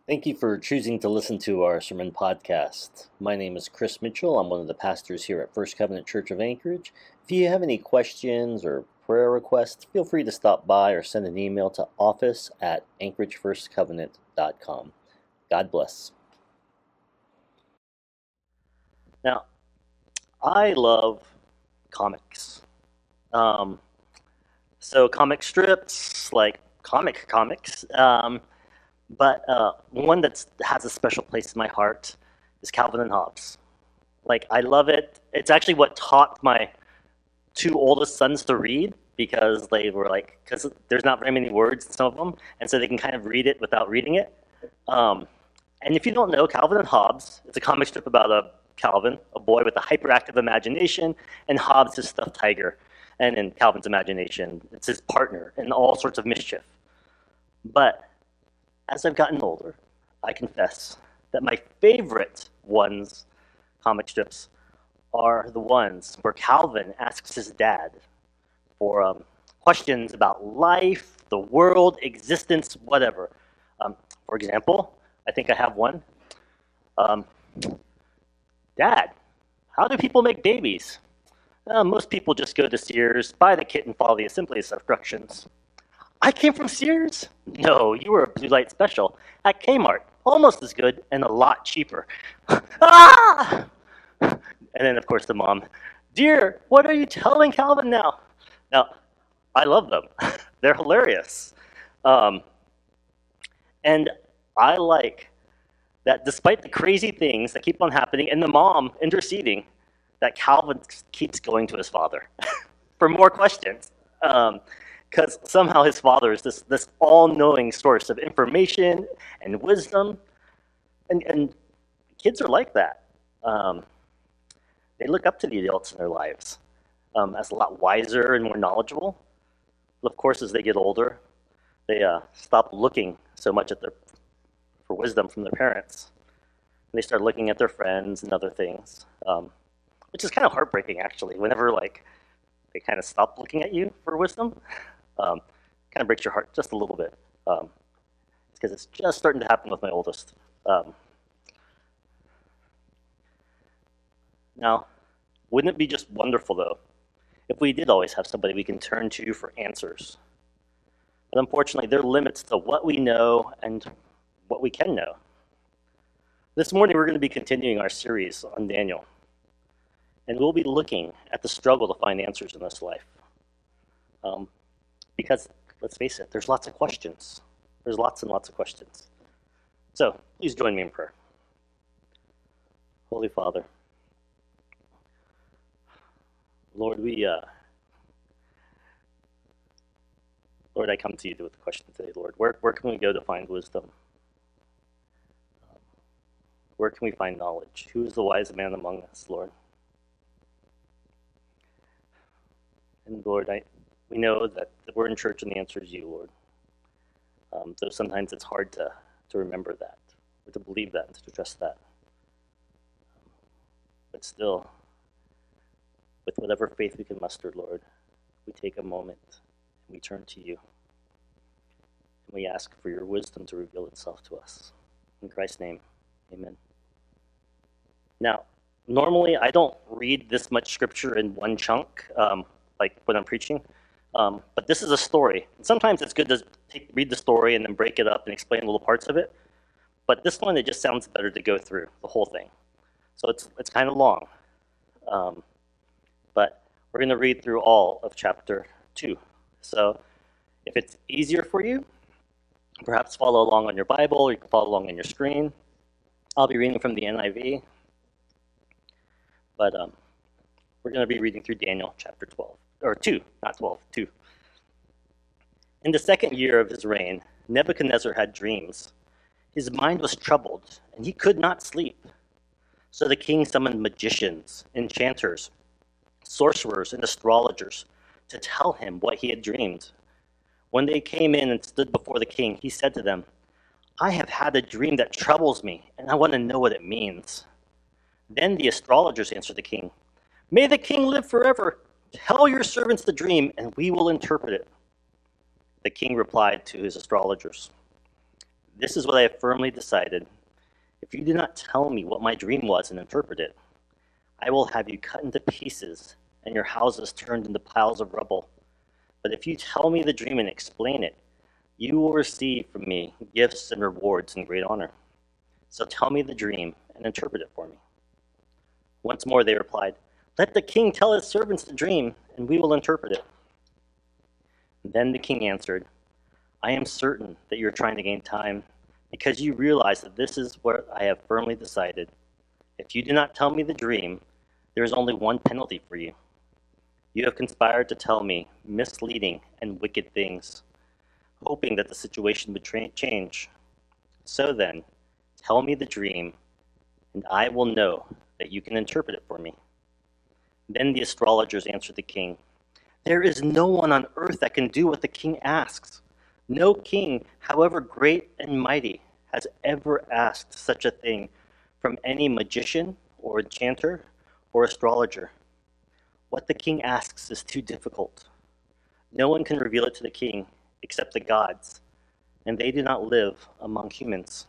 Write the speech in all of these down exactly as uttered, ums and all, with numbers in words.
Thank you for choosing to listen to our sermon podcast. My name is Chris Mitchell. I'm one of the pastors here at First Covenant Church of Anchorage. If you have any questions or prayer requests, feel free to stop by or send an email to office at anchorage first covenant dot com. God bless. Now, I love comics. Um, so comic strips, like comic comics. Um, But uh, one that has a special place in my heart is Calvin and Hobbes. Like, I love it. It's actually what taught my two oldest sons to read because they were like, because there's not very many words in some of them, and so they can kind of read it without reading it. Um, and if you don't know, Calvin and Hobbes, it's a comic strip about a Calvin, a boy with a hyperactive imagination, and Hobbes, his stuffed tiger. And in Calvin's imagination, it's his partner in all sorts of mischief. But as I've gotten older, I confess that my favorite ones, comic strips, are the ones where Calvin asks his dad for um, questions about life, the world, existence, whatever. Um, for example, I think I have one. Um, Dad, how do people make babies? Uh, most people just go to Sears, buy the kit, and follow the simplest instructions. I came from Sears? No, you were a Blue Light Special at Kmart. Almost as good and a lot cheaper. Ah! And then, of course, the mom. Dear, what are you telling Calvin now? Now, I love them. They're hilarious. Um, and I like that despite the crazy things that keep on happening and the mom interceding, that Calvin keeps going to his father for more questions. Um, Because somehow his father is this, this all-knowing source of information and wisdom. And, and kids are like that. Um, they look up to the adults in their lives um, as a lot wiser and more knowledgeable. But of course, as they get older, they uh, stop looking so much at their, for wisdom from their parents. And they start looking at their friends and other things, um, which is kind of heartbreaking, actually, whenever like they kind of stop looking at you for wisdom. Um, kind of breaks your heart just a little bit. Um, it's because it's just starting to happen with my oldest. Um, now, wouldn't it be just wonderful, though, if we did always have somebody we can turn to for answers? But unfortunately, there are limits to what we know and what we can know. This morning, we're going to be continuing our series on Daniel. And we'll be looking at the struggle to find answers in this life. Um, Because, let's face it, there's lots of questions. There's lots and lots of questions. So, please join me in prayer. Holy Father, Lord, we, uh, Lord, I come to you with the question today, Lord. Where, where can we go to find wisdom? Um, where can we find knowledge? Who is the wise man among us, Lord? And Lord, I... We know that we're in church and the answer is you, Lord. Um, though sometimes it's hard to, to remember that, or to believe that, and to trust that. But still, with whatever faith we can muster, Lord, we take a moment and we turn to you. And we ask for your wisdom to reveal itself to us. In Christ's name, amen. Now, normally I don't read this much scripture in one chunk, um, like when I'm preaching. Um, but this is a story. And sometimes it's good to take, read the story and then break it up and explain little parts of it. But this one, it just sounds better to go through the whole thing. So it's it's kind of long. Um, but we're going to read through all of chapter two. So if it's easier for you, perhaps follow along on your Bible, or you can follow along on your screen. I'll be reading from the N I V. But um, we're going to be reading through Daniel chapter twelve. Or two, not twelve, two. In the second year of his reign, Nebuchadnezzar had dreams. His mind was troubled, and he could not sleep. So the king summoned magicians, enchanters, sorcerers, and astrologers to tell him what he had dreamed. When they came in and stood before the king, he said to them, I have had a dream that troubles me, and I want to know what it means. Then the astrologers answered the king, May the king live forever. Tell your servants the dream, and we will interpret it. The king replied to his astrologers, This is what I have firmly decided. If you do not tell me what my dream was and interpret it, I will have you cut into pieces and your houses turned into piles of rubble. But if you tell me the dream and explain it, you will receive from me gifts and rewards and great honor. So tell me the dream and interpret it for me." Once more they replied, "Let the king tell his servants the dream, and we will interpret it." Then the king answered, "I am certain that you are trying to gain time, because you realize that this is what I have firmly decided. If you do not tell me the dream, there is only one penalty for you. You have conspired to tell me misleading and wicked things, hoping that the situation would tra- change. So then, tell me the dream, and I will know that you can interpret it for me." Then the astrologers answered the king, "There is no one on earth that can do what the king asks. No king, however great and mighty, has ever asked such a thing from any magician or enchanter or astrologer. What the king asks is too difficult. No one can reveal it to the king except the gods, and they do not live among humans."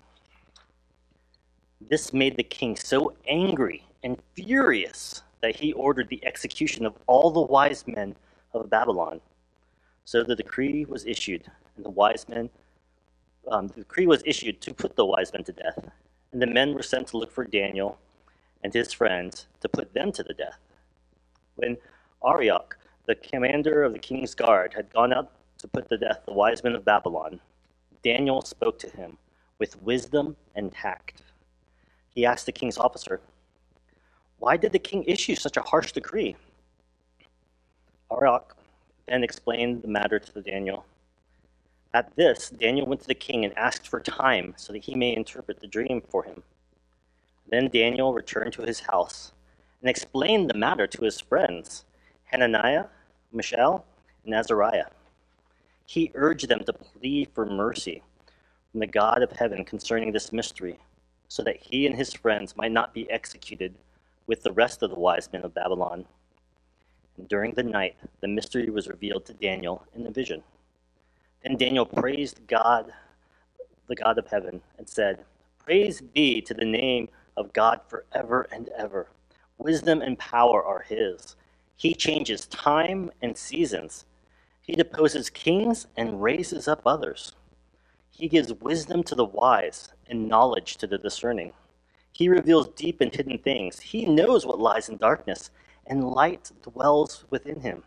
This made the king so angry and furious that he ordered the execution of all the wise men of Babylon. So the decree was issued, and the wise men, um, the decree was issued to put the wise men to death, and the men were sent to look for Daniel and his friends to put them to the death. When Arioch, the commander of the king's guard, had gone out to put to death the wise men of Babylon, Daniel spoke to him with wisdom and tact. He asked the king's officer, "Why did the king issue such a harsh decree?" Arioch then explained the matter to Daniel. At this, Daniel went to the king and asked for time so that he may interpret the dream for him. Then Daniel returned to his house and explained the matter to his friends, Hananiah, Mishael, and Azariah. He urged them to plead for mercy from the God of heaven concerning this mystery, so that he and his friends might not be executed with the rest of the wise men of Babylon. And during the night, the mystery was revealed to Daniel in a vision. Then Daniel praised God, the God of heaven, and said, "Praise be to the name of God forever and ever. Wisdom and power are his. He changes time and seasons. He deposes kings and raises up others. He gives wisdom to the wise and knowledge to the discerning. He reveals deep and hidden things. He knows what lies in darkness, and light dwells within him.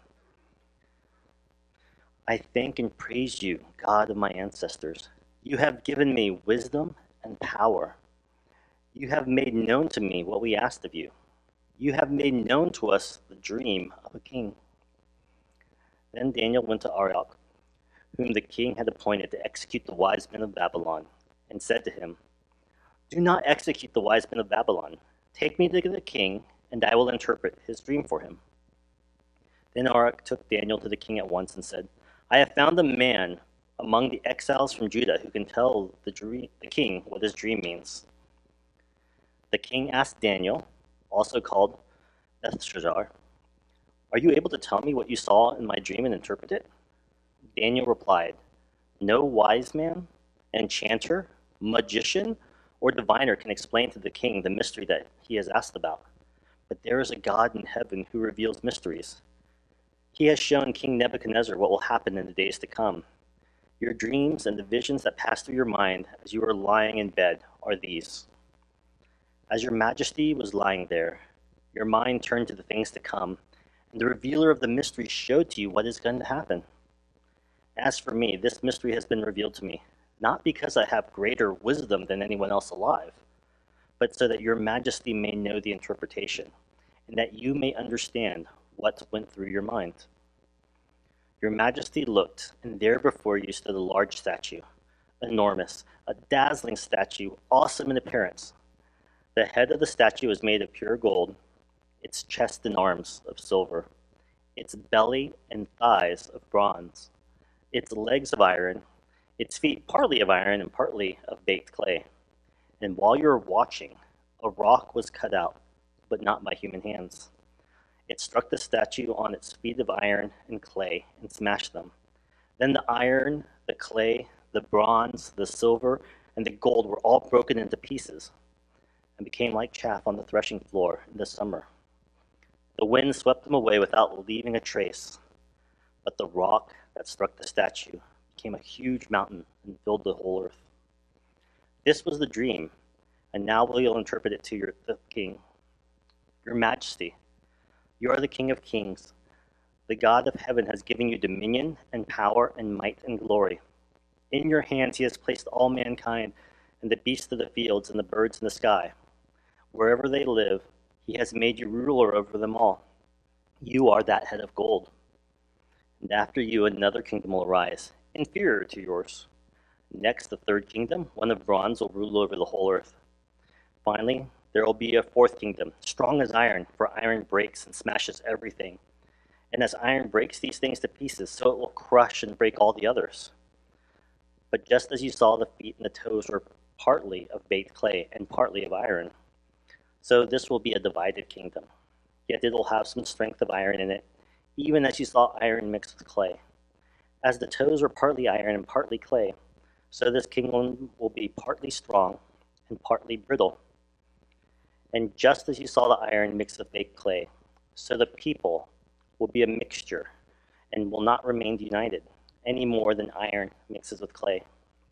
I thank and praise you, God of my ancestors. You have given me wisdom and power. You have made known to me what we asked of you. You have made known to us the dream of a king." Then Daniel went to Arioch, whom the king had appointed to execute the wise men of Babylon, and said to him, "Do not execute the wise men of Babylon. Take me to the king, and I will interpret his dream for him." Then Arioch took Daniel to the king at once and said, "I have found a man among the exiles from Judah who can tell the, dream, the king what his dream means." The king asked Daniel, also called Belshazzar, "Are you able to tell me what you saw in my dream and interpret it?" Daniel replied, "No wise man, enchanter, magician, or diviner can explain to the king the mystery that he has asked about. But there is a God in heaven who reveals mysteries. He has shown King Nebuchadnezzar what will happen in the days to come. Your dreams and the visions that pass through your mind as you are lying in bed are these. As your majesty was lying there, your mind turned to the things to come, and the revealer of the mystery showed to you what is going to happen. As for me, this mystery has been revealed to me, not because I have greater wisdom than anyone else alive, but so that your majesty may know the interpretation, and that you may understand what went through your mind. Your majesty looked, and there before you stood a large statue, enormous, a dazzling statue, awesome in appearance. The head of the statue was made of pure gold, its chest and arms of silver, its belly and thighs of bronze, its legs of iron, its feet partly of iron and partly of baked clay. And while you were watching, a rock was cut out, but not by human hands. It struck the statue on its feet of iron and clay and smashed them. Then the iron, the clay, the bronze, the silver, and the gold were all broken into pieces and became like chaff on the threshing floor in the summer. The wind swept them away without leaving a trace, but the rock that struck the statue became a huge mountain and filled the whole earth. This was the dream, and now we'll interpret it to your, the king. Your Majesty, you are the King of kings. The God of heaven has given you dominion and power and might and glory. In your hands he has placed all mankind and the beasts of the fields and the birds in the sky. Wherever they live, he has made you ruler over them all. You are that head of gold. And after you, another kingdom will arise, inferior to yours. Next, the third kingdom, one of bronze, will rule over the whole earth. Finally, there will be a fourth kingdom, strong as iron, for iron breaks and smashes everything. And as iron breaks these things to pieces, so it will crush and break all the others. But just as you saw the feet and the toes were partly of baked clay and partly of iron, so this will be a divided kingdom. Yet it will have some strength of iron in it, even as you saw iron mixed with clay. As the toes were partly iron and partly clay, so this kingdom will be partly strong and partly brittle. And just as you saw the iron mixed with baked clay, so the people will be a mixture and will not remain united any more than iron mixes with clay.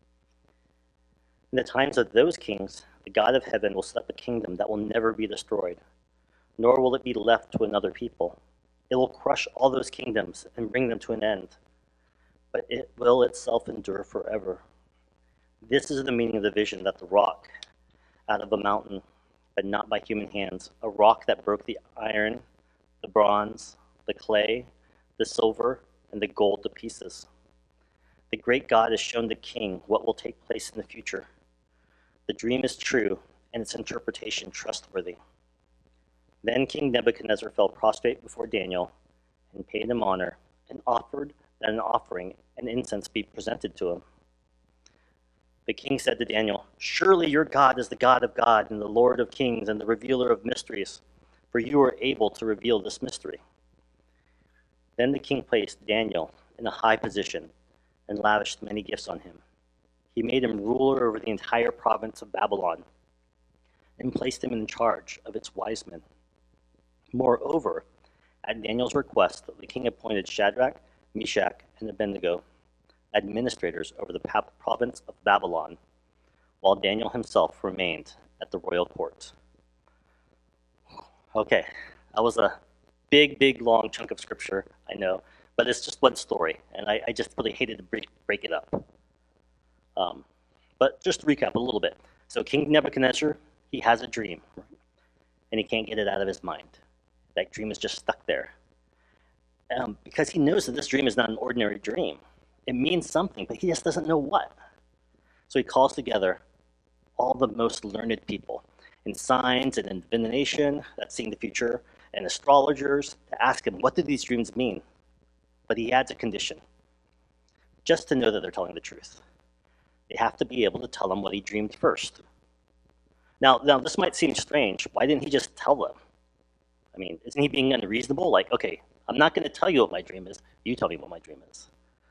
In the times of those kings, the God of heaven will set up a kingdom that will never be destroyed, nor will it be left to another people. It will crush all those kingdoms and bring them to an end, but it will itself endure forever. This is the meaning of the vision that the rock out of a mountain, but not by human hands, a rock that broke the iron, the bronze, the clay, the silver, and the gold to pieces. The great God has shown the king what will take place in the future. The dream is true, and its interpretation trustworthy. Then King Nebuchadnezzar fell prostrate before Daniel and paid him honor and offered that an offering and incense be presented to him. The king said to Daniel, "Surely your God is the God of God and the Lord of kings and the revealer of mysteries, for you are able to reveal this mystery." Then the king placed Daniel in a high position and lavished many gifts on him. He made him ruler over the entire province of Babylon and placed him in charge of its wise men. Moreover, at Daniel's request, the king appointed Shadrach, Meshach, and Abednego administrators over the province of Babylon, while Daniel himself remained at the royal court. Okay, that was a big, big, long chunk of scripture, I know, but it's just one story, and I, I just really hated to break, break it up. Um, but just to recap a little bit. So King Nebuchadnezzar, he has a dream, and he can't get it out of his mind. That dream is just stuck there. Um, because he knows that this dream is not an ordinary dream. It means something, but he just doesn't know what. So he calls together all the most learned people in signs and in divination, that's seeing the future, and astrologers to ask him, what do these dreams mean? But he adds a condition, just to know that they're telling the truth. They have to be able to tell him what he dreamed first. Now, now this might seem strange. Why didn't he just tell them? I mean, isn't he being unreasonable? Like, okay, I'm not going to tell you what my dream is. You tell me what my dream is.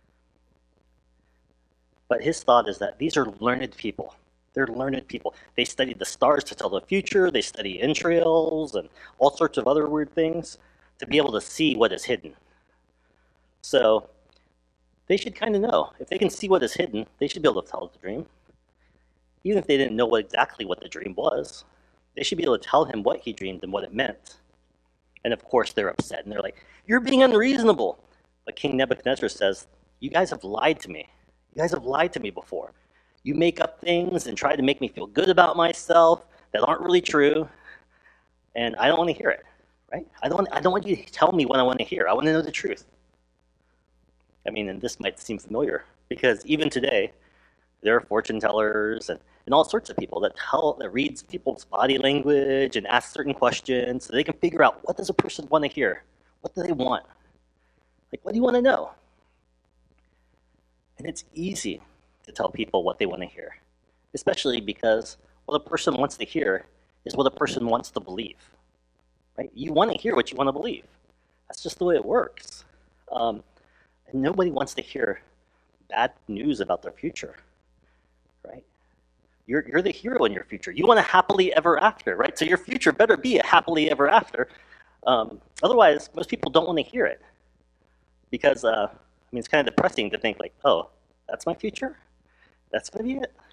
But his thought is that these are learned people. They're learned people. They studied the stars to tell the future. They study entrails and all sorts of other weird things to be able to see what is hidden. So they should kind of know. If they can see what is hidden, they should be able to tell the dream. Even if they didn't know what, exactly what the dream was, they should be able to tell him what he dreamed and what it meant. And of course, they're upset and they're like, "You're being unreasonable." But King Nebuchadnezzar says, "You guys have lied to me. You guys have lied to me before. You make up things and try to make me feel good about myself that aren't really true, and I don't want to hear it, right? I don't, I don't want you to tell me what I want to hear. I want to know the truth." I mean, and this might seem familiar, because even today, there are fortune tellers and, and all sorts of people that tell, that reads people's body language and ask certain questions so they can figure out, what does a person want to hear? What do they want? Like, what do you want to know? And it's easy to tell people what they want to hear, especially because what a person wants to hear is what a person wants to believe, right? You want to hear what you want to believe. That's just the way it works. Um, and nobody wants to hear bad news about their future, right? You're, you're the hero in your future. You want a happily ever after, right? So your future better be a happily ever after. Um, otherwise, most people don't want to hear it because uh, I mean, it's kind of depressing to think like, oh, that's my future? That's going to be it?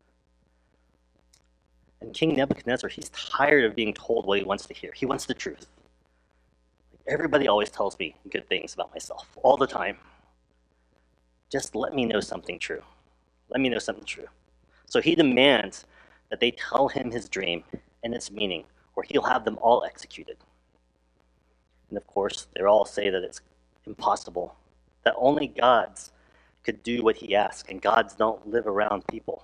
And King Nebuchadnezzar, he's tired of being told what he wants to hear. He wants the truth. Everybody always tells me good things about myself, all the time. Just let me know something true. Let me know something true. So he demands that they tell him his dream and its meaning, or he'll have them all executed. And of course, they all say that it's impossible, that only gods could do what he asks, and gods don't live around people.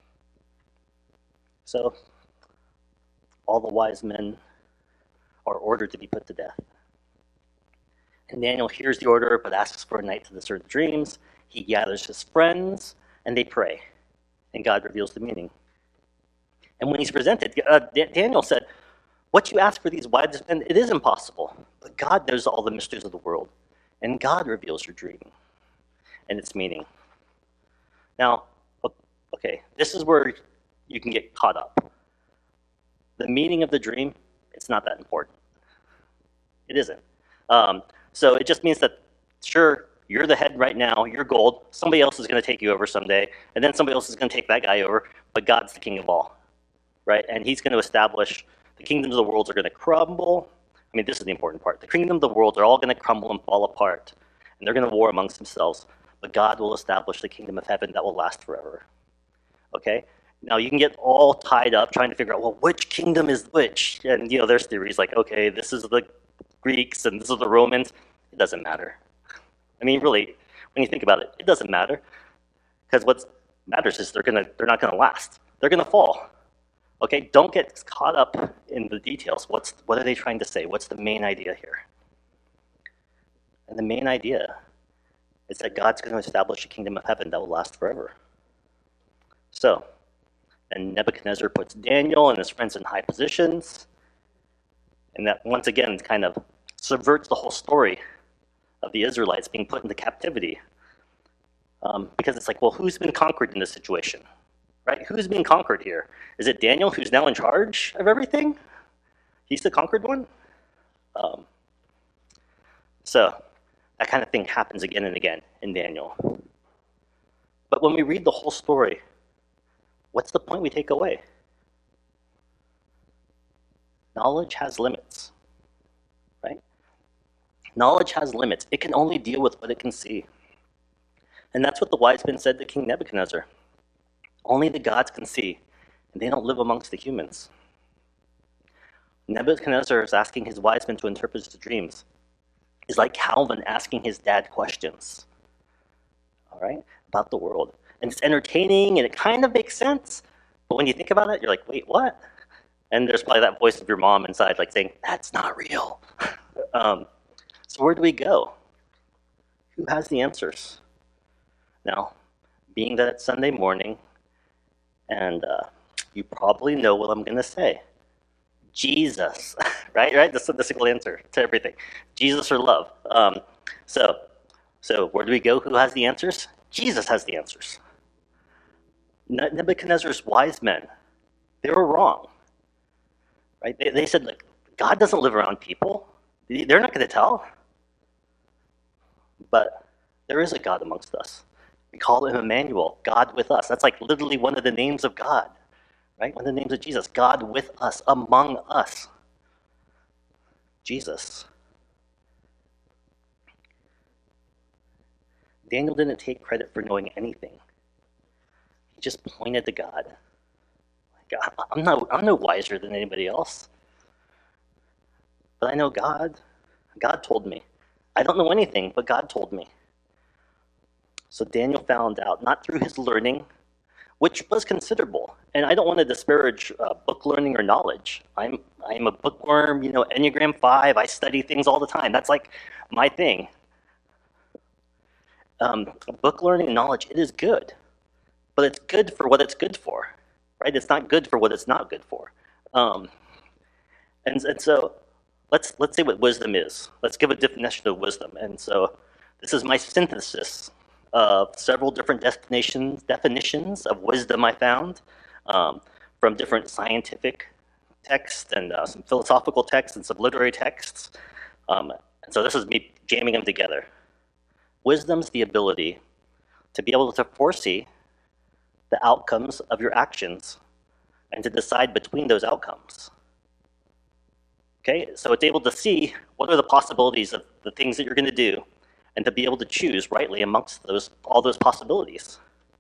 So all the wise men are ordered to be put to death. And Daniel hears the order, but asks for a night to discern the dreams. He gathers his friends, and they pray, and God reveals the meaning. And when he's presented, uh, Daniel said, what you ask for these wise men, it is impossible, but God knows all the mysteries of the world, and God reveals your dream and its meaning. Now, okay, this is where you can get caught up. The meaning of the dream, it's not that important. It isn't. Um, so it just means that, sure, you're the head right now, you're gold, somebody else is going to take you over someday, and then somebody else is going to take that guy over, but God's the king of all, right? And he's going to establish, the kingdoms of the world are going to crumble. I mean, this is the important part. The kingdoms of the world are all going to crumble and fall apart, and they're going to war amongst themselves, but God will establish the kingdom of heaven that will last forever, okay? Now, you can get all tied up trying to figure out, well, which kingdom is which? And, you know, there's theories like, okay, this is the Greeks and this is the Romans. It doesn't matter. I mean, really, when you think about it, it doesn't matter. Because what matters is they're gonna, they're not going to last. They're going to fall. Okay, don't get caught up in the details. What's, what are they trying to say? What's the main idea here? And the main idea is that God's going to establish a kingdom of heaven that will last forever. So, and Nebuchadnezzar puts Daniel and his friends in high positions. And that, once again, kind of subverts the whole story of the Israelites being put into captivity. Um, because it's like, well, who's been conquered in this situation? Right? Who's being conquered here? Is it Daniel who's now in charge of everything? He's the conquered one? Um, so that kind of thing happens again and again in Daniel. But when we read the whole story, what's the point we take away? Knowledge has limits, right? Knowledge has limits. It can only deal with what it can see. And that's what the wise men said to King Nebuchadnezzar. Only the gods can see, and they don't live amongst the humans. Nebuchadnezzar is asking his wise men to interpret his dreams. It's like Calvin asking his dad questions, all right, about the world. And it's entertaining, and it kind of makes sense, but when you think about it, you're like, wait, what? And there's probably that voice of your mom inside like saying, that's not real. um, so where do we go? Who has the answers? Now, being that it's Sunday morning, and uh, you probably know what I'm going to say. Jesus, right? Right? That's the single answer to everything. Jesus or love. Um, so, so where do we go? Who has the answers? Jesus has the answers. Nebuchadnezzar's wise men, they were wrong. Right? They, they said, like, God doesn't live around people. They're not going to tell. But there is a God amongst us. We call him Emmanuel, God with us. That's like literally one of the names of God, right? One of the names of Jesus, God with us, among us. Jesus. Daniel didn't take credit for knowing anything. He just pointed to God. I'm no, I'm no wiser than anybody else. But I know God. God told me. I don't know anything, but God told me. So Daniel found out, not through his learning, which was considerable. And I don't want to disparage uh, book learning or knowledge. I'm I'm a bookworm, you know, Enneagram five. I study things all the time. That's like my thing. Um, book learning and knowledge, it is good. But it's good for what it's good for. Right? It's not good for what it's not good for. Um, and, and so let's let's say what wisdom is. Let's give a definition of wisdom. And so this is my synthesis of several different definitions definitions of wisdom I found. um, from different scientific texts and uh, some philosophical texts and some literary texts. Um, and so this is me jamming them together. Wisdom's the ability to be able to foresee the outcomes of your actions and to decide between those outcomes. Okay, so it's able to see what are the possibilities of the things that you're going to do and to be able to choose rightly amongst those all those possibilities.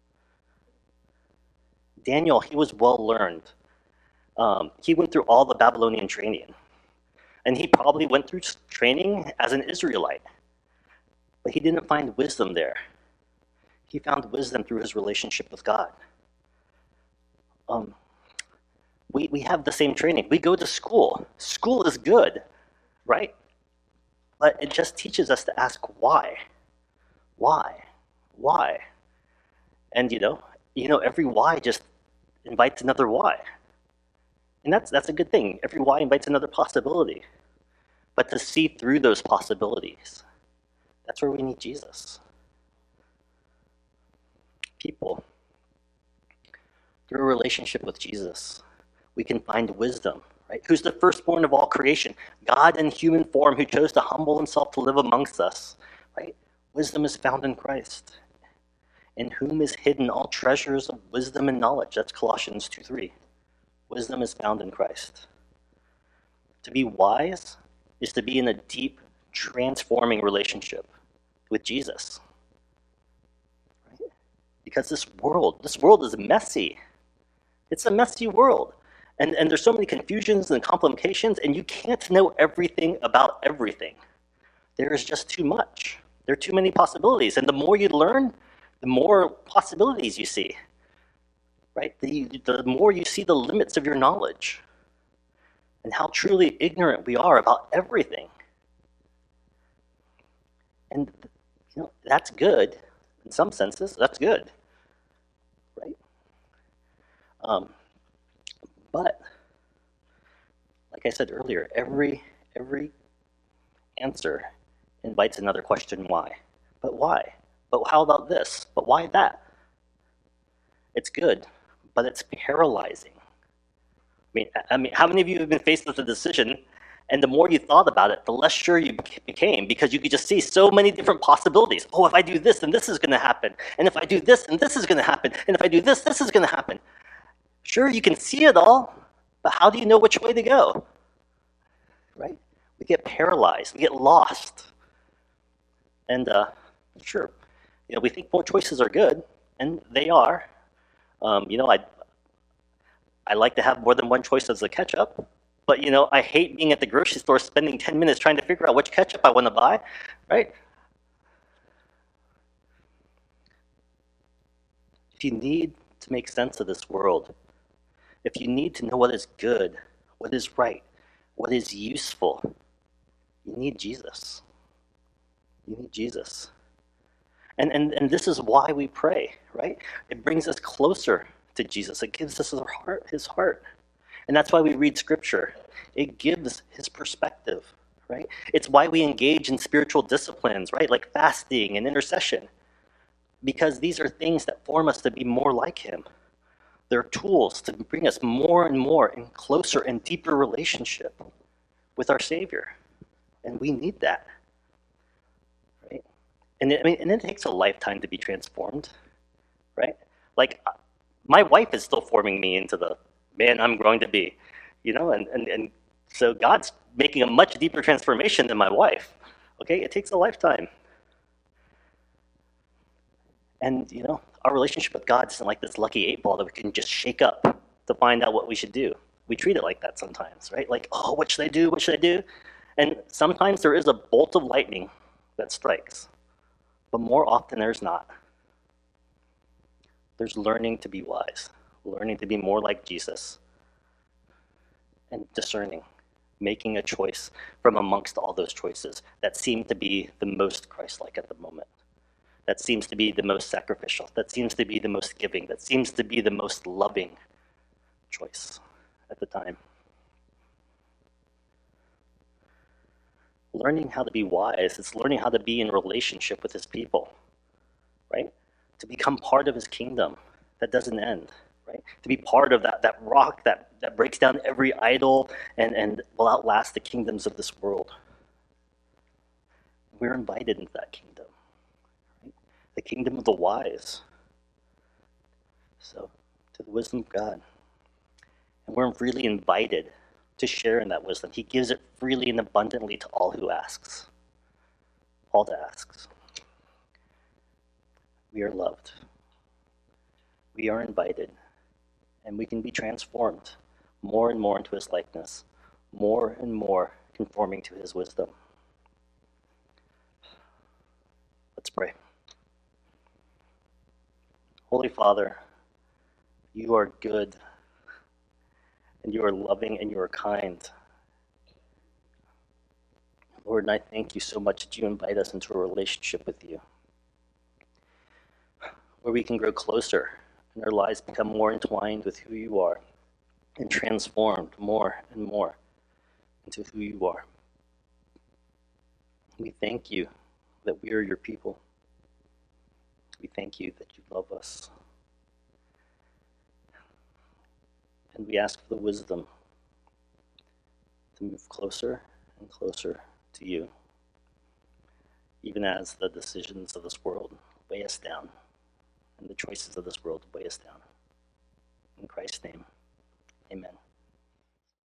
Daniel, he was well learned. Um, he went through all the Babylonian training, and he probably went through training as an Israelite, but he didn't find wisdom there. He found wisdom through his relationship with God. Um, we, we have the same training. We go to school. School is good, right? But it just teaches us to ask why. Why? Why? And you know, you know, every why just invites another why. And that's that's a good thing. Every why invites another possibility. But to see through those possibilities, that's where we need Jesus. People, through a relationship with Jesus, we can find wisdom, right? Who's the firstborn of all creation, God in human form, who chose to humble himself to live amongst us, right? Wisdom is found in Christ, in whom is hidden all treasures of wisdom and knowledge. That's Colossians two three. Wisdom is found in Christ. To be wise is to be in a deep, transforming relationship with Jesus. Right? Because this world, this world is messy. It's a messy world. And, and there's so many confusions and complications, and you can't know everything about everything. There is just too much. There are too many possibilities. And the more you learn, the more possibilities you see. Right? The, the more you see the limits of your knowledge and how truly ignorant we are about everything. And you know, that's good. In some senses, that's good. Right? Um, But, like I said earlier, every every answer invites another question, why? But why? But how about this? But why that? It's good, but it's paralyzing. I mean, I mean, how many of you have been faced with a decision, and the more you thought about it, the less sure you became, because you could just see so many different possibilities. Oh, if I do this, then this is going to happen. And if I do this, then this is going to happen. And if I do this, this is going to happen. Sure, you can see it all, but how do you know which way to go? Right? We get paralyzed. We get lost. And uh, sure, you know, we think more choices are good, and they are. Um, you know, I I like to have more than one choice as a ketchup, but you know, I hate being at the grocery store spending ten minutes trying to figure out which ketchup I want to buy, right? If you need to make sense of this world, if you need to know what is good, what is right, what is useful, you need Jesus. You need Jesus. And, and, and this is why we pray, right? It brings us closer to Jesus. It gives us his heart, his heart. And that's why we read Scripture. It gives his perspective, right? It's why we engage in spiritual disciplines, right? Like fasting and intercession. Because these are things that form us to be more like him. They're tools to bring us more and more in closer and deeper relationship with our Savior. And we need that. Right? And it, I mean, and it takes a lifetime to be transformed. Right? Like, my wife is still forming me into the man I'm growing to be. You know, and, and, and so God's making a much deeper transformation than my wife. Okay? It takes a lifetime. And, you know, our relationship with God isn't like this lucky eight ball that we can just shake up to find out what we should do. We treat it like that sometimes, right? Like, oh, what should I do? What should I do? And sometimes there is a bolt of lightning that strikes, but more often there's not. There's learning to be wise, learning to be more like Jesus, and discerning, making a choice from amongst all those choices that seem to be the most Christ-like at the moment. That seems to be the most sacrificial, that seems to be the most giving, that seems to be the most loving choice at the time. Learning how to be wise is learning how to be in relationship with his people, right? To become part of his kingdom that doesn't end, right? To be part of that, that rock that, that breaks down every idol and, and will outlast the kingdoms of this world. We're invited into that kingdom, right? The kingdom of the wise. So, to the wisdom of God. And we're freely invited to share in that wisdom. He gives it freely and abundantly to all who asks. All that asks. We are loved. We are invited. And we can be transformed more and more into his likeness, more and more conforming to his wisdom. Let's pray. Holy Father, you are good, and you are loving, and you are kind. Lord, and I thank you so much that you invite us into a relationship with you, where we can grow closer and our lives become more entwined with who you are and transformed more and more into who you are. We thank you that we are your people. We thank you that you love us. And we ask for the wisdom to move closer and closer to you, even as the decisions of this world weigh us down and the choices of this world weigh us down. In Christ's name, amen.